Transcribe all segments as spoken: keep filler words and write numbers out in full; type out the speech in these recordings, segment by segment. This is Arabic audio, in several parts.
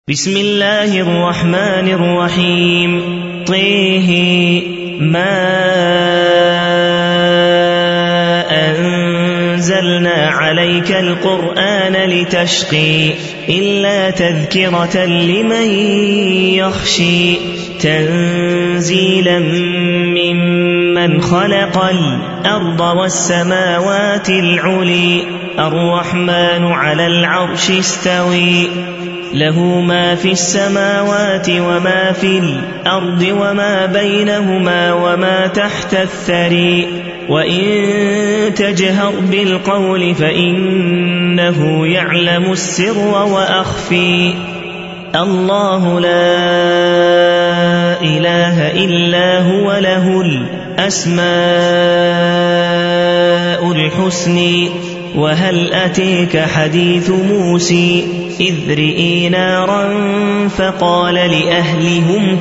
بسم الله الرحمن الرحيم طه ما أنزلنا عليك القرآن لتشقي إلا تذكرة لمن يخشي تنزيلا ممن خلق الأرض والسماوات العلي الرحمن على العرش استوي له ما في السماوات وما في الأرض وما بينهما وما تحت الثري وإن تجهر بالقول فإنه يعلم السر وأخفي الله لا إله إلا هو له الأسماء الحسنى وهل أتيك حديث موسى إذ رئي نارا فقال لأهلهم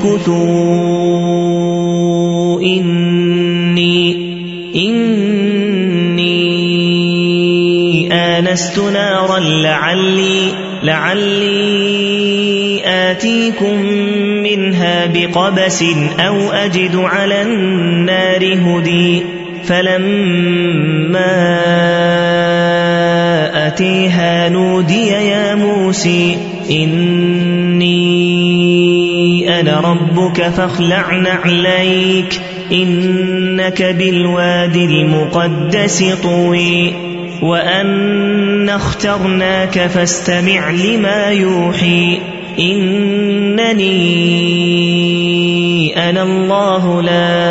كثوا إني, إني آنست نارا لعلي, لعلي آتيكم منها بقبس أو أجد على النار هدي فلما أتيها نودي يا موسى إني أنا ربك فاخلع نعليك إنك بالوادي المقدس طوي وأنا اخترناك فاستمع لما يوحي إنني أنا الله لا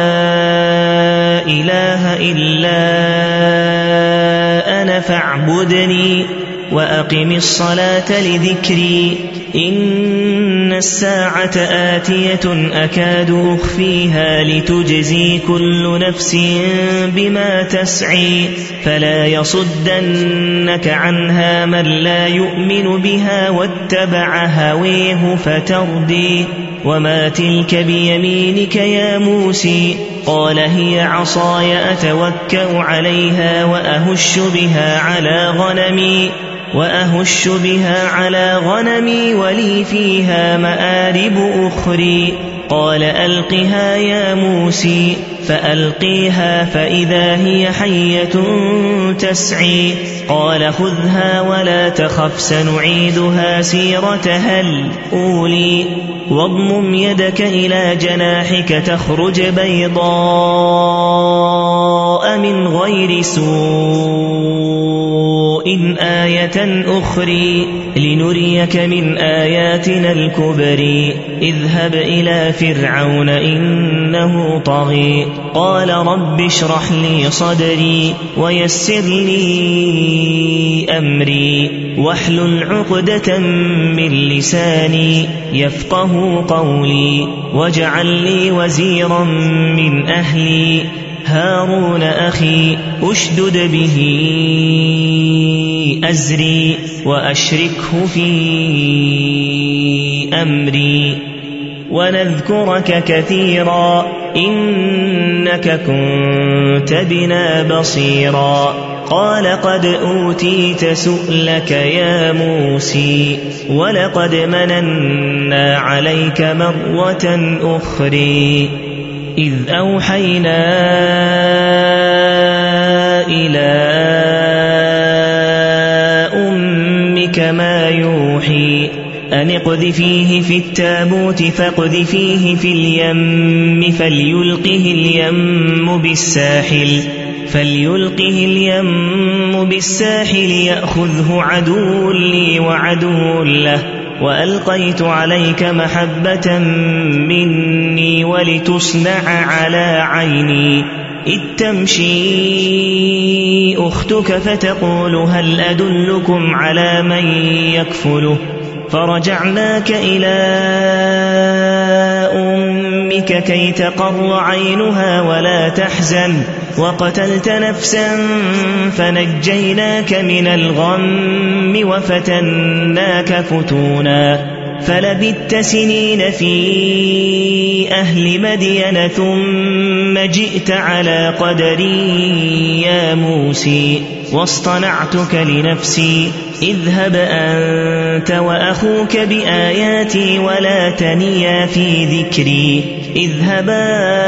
إله إلا أنا فاعبدني وأقم الصلاة لذكري إن الساعة آتية أكاد أخفيها لتجزي كل نفس بما تسعي فلا يصدنك عنها من لا يؤمن بها واتبع هويه فتردي وما تلك بيمينك يا موسى قال هي عصاي أتوكأ عليها وأهش بها على غنمي وأهش بها على غنمي ولي فيها مآرب أخرى قال ألقها يا موسى فألقيها فإذا هي حية تسعي قال خذها ولا تخف سنعيدها سيرتها الأولي واضمم يدك إلى جناحك تخرج بيضاء من غير سوء آية أخرى لنريك من آياتنا الكبرى اذهب إلى فرعون إنه طغى قال رب اشرح لي صدري ويسر لي أمري واحلل عقدة من لساني يفقه قولي واجعل لي وزيرا من أهلي هارون أخي أشدد به أزري وأشركه في أمري ونذكرك كثيرا إنك كنت بنا بصيرا قال قد أوتيت سؤلك يا موسى ولقد مننا عليك مرة أخرى إذ أوحينا إلى أمك ما يوحي أن اقذفيه في التابوت فاقذفيه في اليم فليلقه اليم بالساحل فليلقه اليم بالساحل يأخذه عدو لي وعدو له وألقيت عليك محبة مني ولتصنع على عيني إذ تمشي أختك فتقول هل أدلكم على من يكفله فرجعناك إلى أمك كي تقر عينها ولا تحزن وقتلت نفسا فنجيناك من الغم وفتناك فتونا فلبثت سنين في أهل مدين ثم جئت على قدري يا موسى واصطنعتك لنفسي اذهب أنت وأخوك بآياتي ولا تنيا في ذكري اذهبا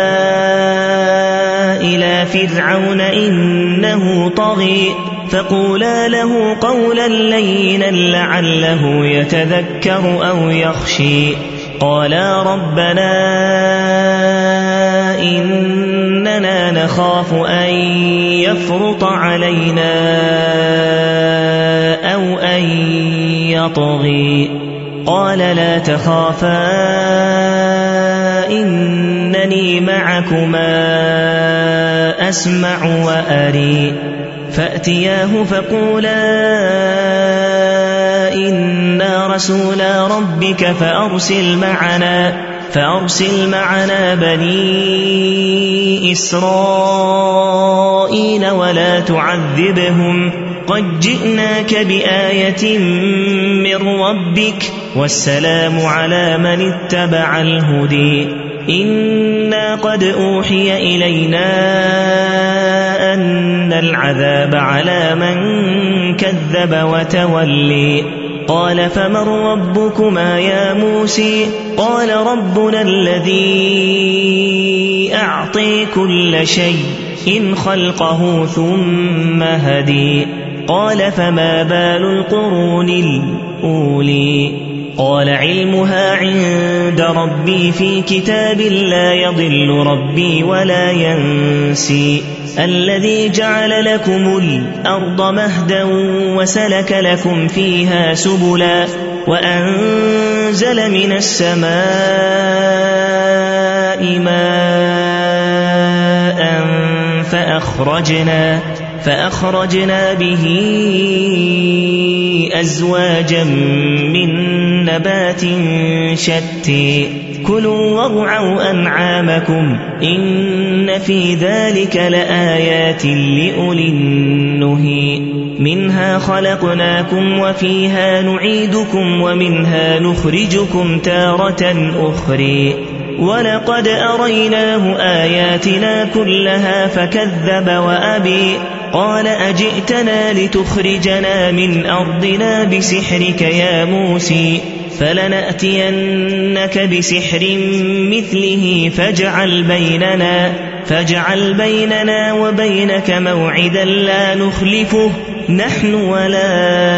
إلى فرعون إنه طغي فقولا له قولا لينا لعله يتذكر أو يخشي قالا ربنا إننا نخاف أن يفرط علينا أو أن يطغي قال لا تخافا إنني معكما أسمع وأري فأتياه فقولا إنا رسولا ربك فأرسل معنا فأرسل معنا بني إسرائيل ولا تعذبهم قد جئناك بآية من ربك والسلام على من اتبع الهدي إنا قد أوحي إلينا أن العذاب على من كذب وتولي قال فمن ربكما يا موسى قال ربنا الذي أعطي كل شيء إن خلقه ثم هدي قال فما بال القرون الأولي قال علمها عند ربي في كتاب لا يضل ربي ولا ينسي الذي جعل لكم الأرض مهدا وسلك لكم فيها سبلا وأنزل من السماء ماء فأخرجنا فأخرجنا به أزواجا من نبات شتى كلوا وارعوا أنعامكم إن في ذلك لآيات لأولي النهي منها خلقناكم وفيها نعيدكم ومنها نخرجكم تارة أخرى ولقد أريناه آياتنا كلها فكذب وأبي قال أجئتنا لتخرجنا من أرضنا بسحرك يا موسى فلنأتينك بسحر مثله فاجعل بيننا فاجعل بيننا وبينك موعدا لا نخلفه نحن ولا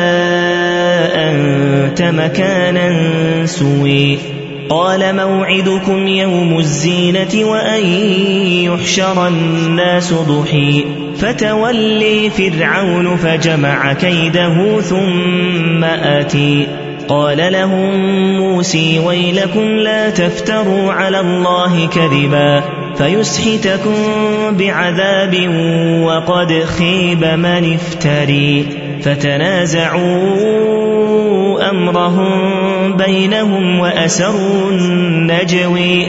أنت مكانا سوي قال موعدكم يوم الزينة وأن يحشر الناس ضحي فتولي فرعون فجمع كيده ثم آتي قال لهم موسى ويلكم لا تفتروا على الله كذبا فيسحتكم بعذاب وقد خيب من افتري فتنازعوا أمرهم بينهم وأسروا النجوي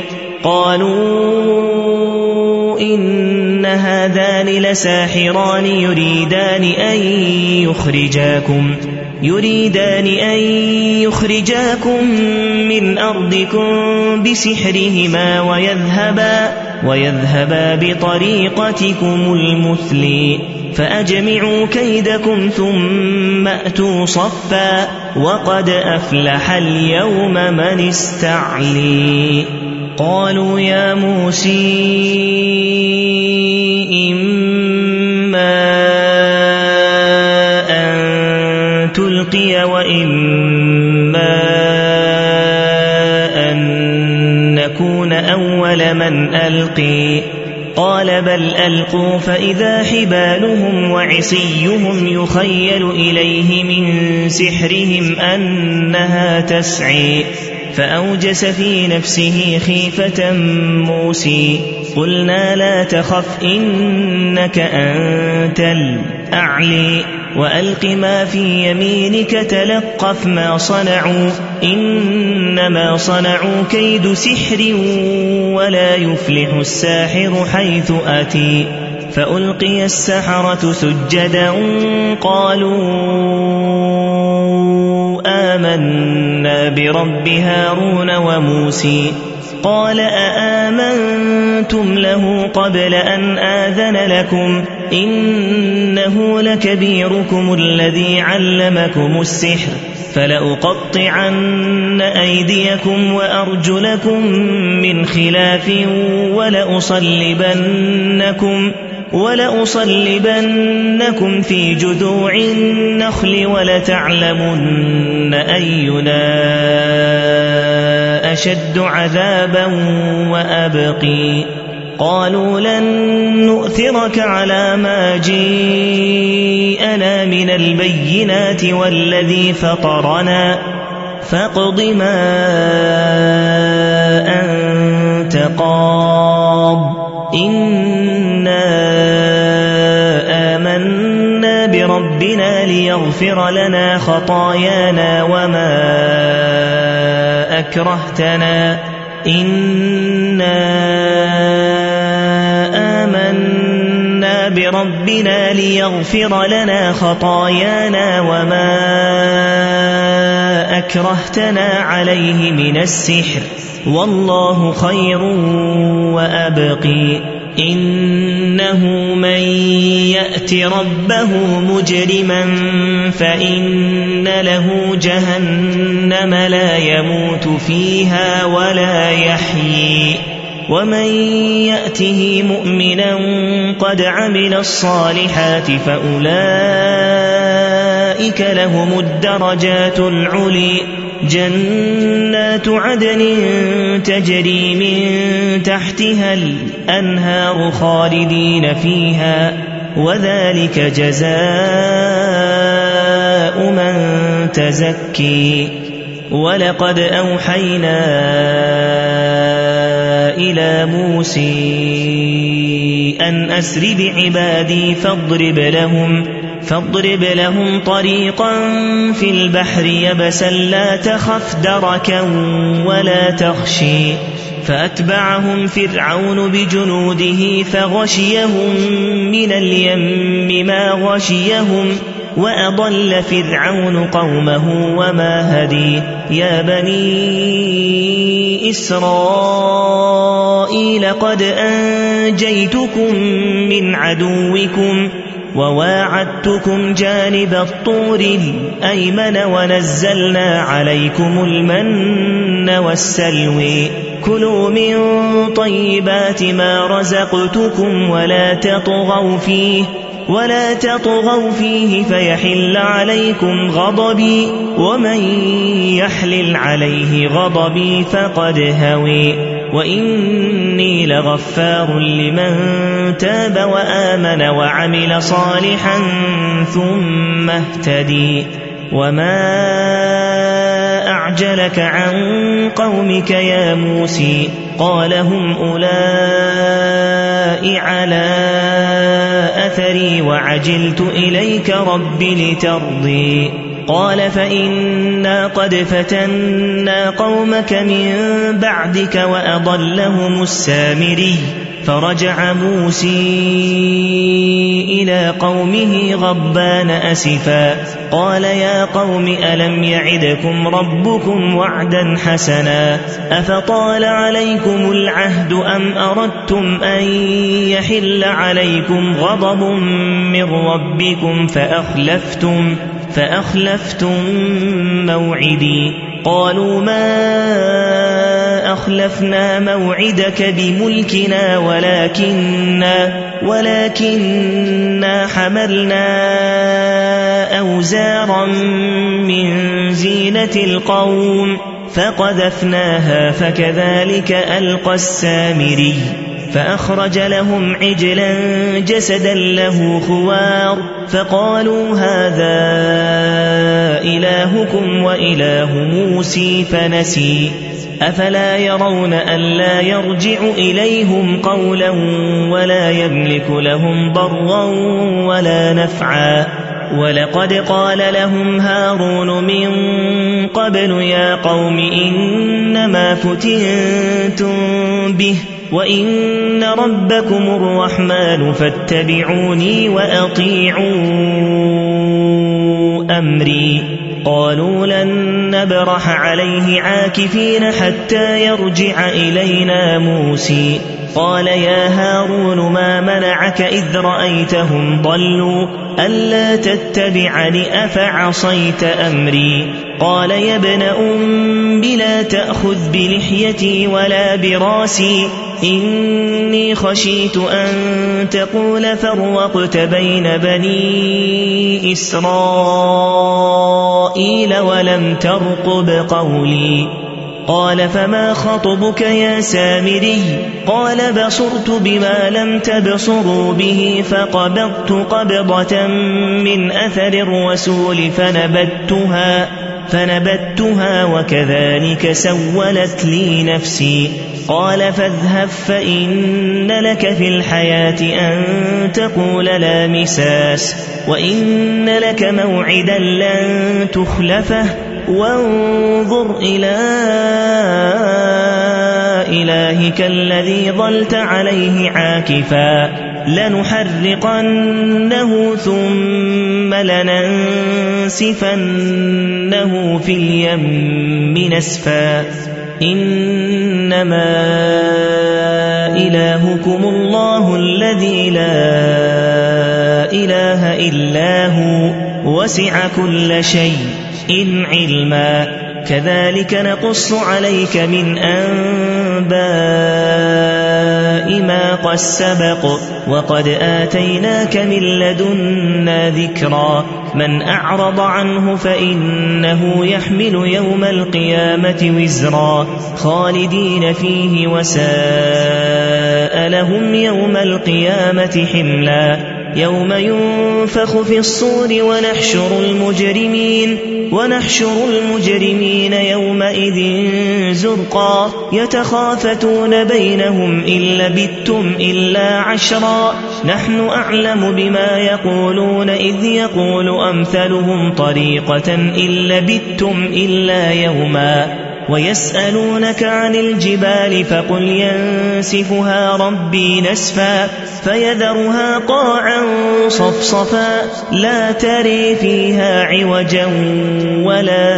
قالوا إن هذان لساحران يريدان أن يخرجاكم يريدان أن يخرجاكم من أرضكم بسحرهما ويذهبا ويذهبا بطريقتكم المثلي فأجمعوا كيدكم ثم أتوا صفا وقد أفلح اليوم من استعلي قالوا يا موسى إما أن تلقي وإما أن نكون أول من ألقي قال بل ألقوا فإذا حبالهم وعصيهم يخيل إليه من سحرهم أنها تسعي فأوجس في نفسه خيفة موسى قلنا لا تخف إنك أنت الأعلي وألق ما في يمينك تلقف ما صنعوا إنما صنعوا كيد سحر ولا يفلح الساحر حيث أتي فألقي السحرة سجدا قالوا آمنا برب هارون وموسى قال أآمنتم له قبل أن آذن لكم إنه لكبيركم الذي علمكم السحر فلأقطعن أيديكم وأرجلكم من خلاف ولأصلبنكم ولأصلبنكم في جذوع النخل ولتعلمن أينا أشد عذابا وأبقي قالوا لن نؤثرك على ما جيءنا من البينات والذي فطرنا فاقض ما أنت قاض إنا آمنا بربنا ليغفر لنا خطايانا وما أكرهتنا إنا آمنا بربنا ليغفر لنا خطايانا وما أكرهتنا عليه من السحر والله خير وأبقي إنه من يأت ربه مجرما فإن له جهنم لا يموت فيها ولا يحيي ومن يأته مؤمنا قد عمل الصالحات فأولئك لهم الدرجات العلي جنات عدن تجري من تحتها الأنهار خالدين فيها وذلك جزاء من تزكي ولقد أوحينا إلى موسى أن أسر بعبادي فاضرب لهم فاضرب لهم طريقا في البحر يبسا لا تخف دركا ولا تخشي فأتبعهم فرعون بجنوده فغشيهم من اليم ما غشيهم وأضل فرعون قومه وما هدي يا بني إسرائيل قد أنجيتكم من عدوكم وواعدتكم جانب الطور الأيمن ونزلنا عليكم المن والسلوى كلوا من طيبات ما رزقتكم ولا تطغوا فيه ولا تطغوا فيه فيحل عليكم غضبي ومن يحلل عليه غضبي فقد هوي وإني لغفار لمن تاب وآمن وعمل صالحا ثم اهتدي وما أعجلك عن قومك يا موسى قال هم أولئك على أثري وعجلت إليك رب لترضي قال فإنا قد فتنا قومك من بعدك وأضلهم السامري فرجع موسى إلى قومه غضبان أسفا قال يا قوم ألم يعدكم ربكم وعدا حسنا أفطال عليكم العهد أم أردتم أن يحل عليكم غضب من ربكم فأخلفتم فأخلفتم موعدي قالوا ما أخلفنا موعدك بملكنا ولكننا ولكننا حملنا أوزارا من زينة القوم فقذفناها فكذلك ألقى السامري فأخرج لهم عجلا جسدا له خوار فقالوا هذا إلهكم وإله موسى فنسي أفلا يرون ألا يرجع إليهم قولا ولا يملك لهم ضرا ولا نفعا ولقد قال لهم هارون من قبل يا قوم إنما فتنتم به وإن ربكم الرحمن فاتبعوني وأطيعوا أمري قالوا لن نبرح عليه عاكفين حتى يرجع إلينا موسى قال يا هارون ما منعك إذ رأيتهم ضلوا ألا تتبعني أفعصيت أمري قال يا ابن أم لا تأخذ بلحيتي ولا براسي إني خشيت أن تقول فرقت بين بني إسرائيل ولم ترقب قولي قال فما خطبك يا سامري قال بصرت بما لم تبصروا به فقبضت قبضة من أثر الرسول فنبتها, فنبتها وكذلك سولت لي نفسي قال فاذهب فإن لك في الحياة أن تقول لا مساس وإن لك موعدا لن تخلفه وانظر إلى إلهك الذي ظلت عليه عاكفا لنحرقنه ثم لننسفنه في اليم نسفا إنما إلهكم الله الذي لا إله إلا هو وسع كل شيء إن علما كذلك نقص عليك من أنباء ما قد سبق وقد آتيناك من لدنا ذكرا من أعرض عنه فإنه يحمل يوم القيامة وزرا خالدين فيه وساء لهم يوم القيامة حملا يوم ينفخ في الصور ونحشر المجرمين ونحشر المجرمين يومئذ زرقا يتخافتون بينهم إن لبثتم إلا عشرا نحن أعلم بما يقولون إذ يقول أمثلهم طريقة إن لبثتم إلا يوما ويسألونك عن الجبال فقل ينسفها ربي نسفا فيذرها قاعا صفصفا لا تري فيها عوجا ولا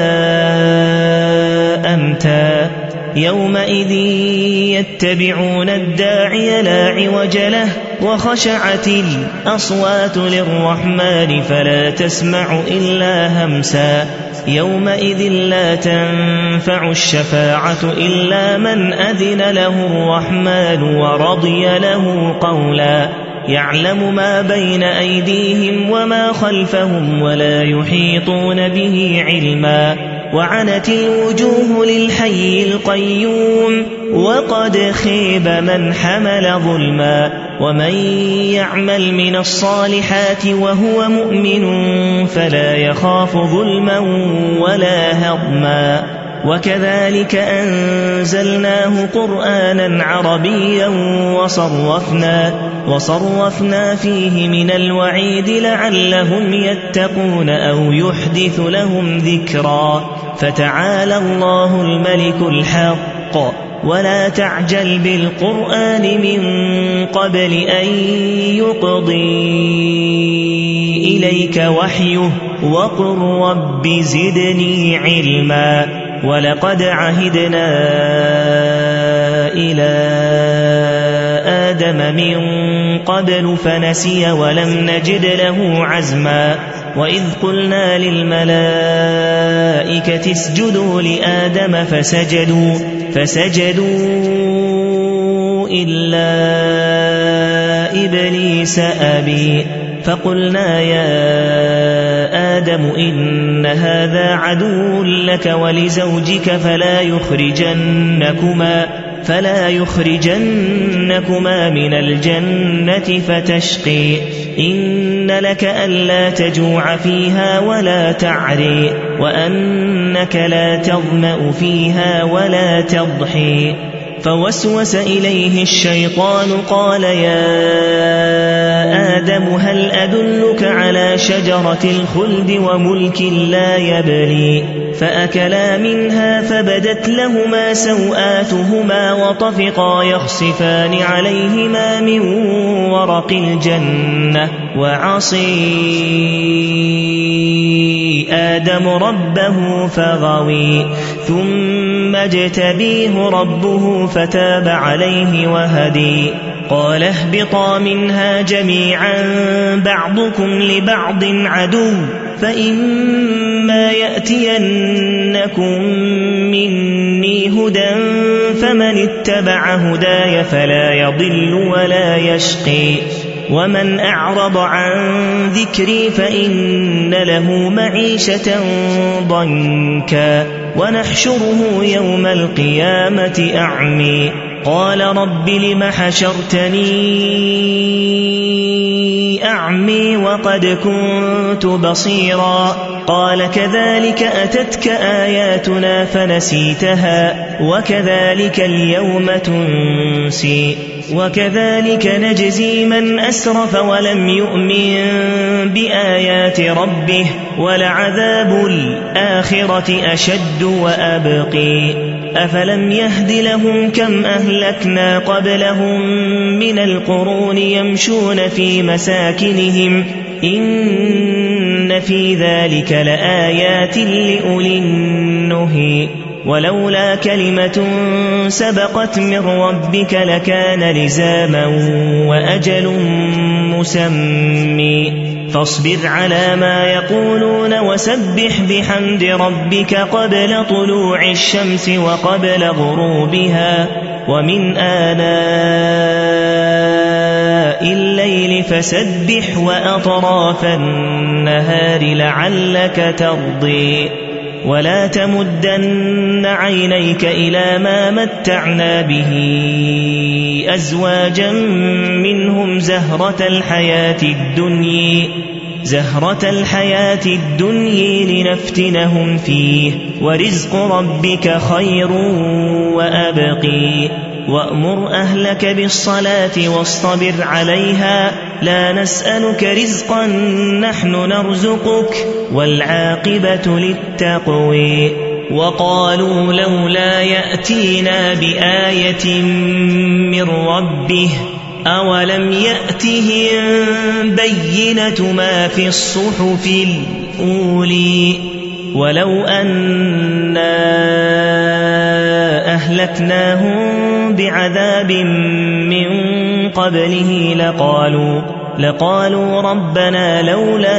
أمتا يومئذ يتبعون الداعي لا عوج له وخشعت الأصوات للرحمن فلا تسمع إلا همسا يومئذ لا تنفع الشفاعة إلا من أذن له الرحمن ورضي له قولا يعلم ما بين أيديهم وما خلفهم ولا يحيطون به علما وعنت الوجوه للحي القيوم وقد خيب من حمل ظلما ومن يعمل من الصالحات وهو مؤمن فلا يخاف ظلما ولا هضما وكذلك أنزلناه قرآنا عربيا وصرفنا, وصرفنا فيه من الوعيد لعلهم يتقون أو يحدث لهم ذكرا فتعالى الله الملك الحق ولا تعجل بالقرآن من قبل أن يقضي إليك وحيه وقل رب زدني علما ولقد عهدنا إلى آدم من قبل فنسي ولم نجد له عزما وإذ قلنا للملائكة اسجدوا لآدم فسجدوا, فسجدوا إلا إبليس أبي فقلنا يا آدم إن هذا عدو لك ولزوجك فلا يخرجنكما, فلا يخرجنكما من الجنة فتشقي إن لك ألا تجوع فيها ولا تعري وأنك لا تظمأ فيها ولا تضحي فوسوس إليه الشيطان قال يا آدم هل أدلك على شجرة الخلد وملك لا يبلي فأكلا منها فبدت لهما سوآتهما وطفقا يخصفان عليهما من ورق الجنة وعصي آدم ربه فغوي ثم اجتبيه ربه فتاب عليه وهدي قال اهبطا منها جميعا بعضكم لبعض عدو فإما يأتينكم مني هدى فمن اتبع هداي فلا يضل ولا يشقي ومن أعرض عن ذكري فإن له معيشة ضنكا ونحشره يوم القيامة أعمي قال رب لم حشرتني أعمي وقد كنت بصيرا قال كذلك أتتك آياتنا فنسيتها وكذلك اليوم تنسي وكذلك نجزي من أسرف ولم يؤمن بآيات ربه ولعذاب الآخرة أشد وأبقي أفلم يهد لهم كم أهلكنا قبلهم من القرون يمشون في مساكنهم إن في ذلك لآيات لأولي النهي ولولا كلمة سبقت من ربك لكان لزاما وأجل مسمي فاصبر على ما يقولون وسبح بحمد ربك قبل طلوع الشمس وقبل غروبها ومن آناء الليل فسبح وأطراف النهار لعلك ترضي ولا تمدن عينيك إلى ما متعنا به أزواجا منهم زهرة الحياة الدنيا زهرة الحياة الدنيا لنفتنهم فيه ورزق ربك خير وأبقي وأمر أهلك بالصلاة واصطبر عليها لا نسألك رزقا نحن نرزقك والعاقبة للتقوى وقالوا لولا يأتينا بآية من ربه أولم يأتهم بينة ما في الصحف الأولي ولو أنا أهلكناهم بعذاب من قبله لقالوا لقالوا ربنا لولا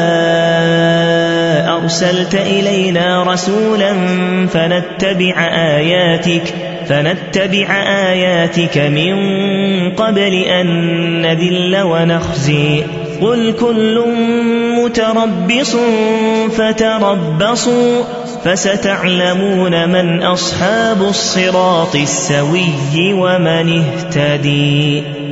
أرسلت إلينا رسولا فنتبع آياتك فنتبع آياتك من قبل أن نذل ونخزي قل كل متربص فتربصوا فستعلمون من أصحاب الصراط السوي ومن اهتدي.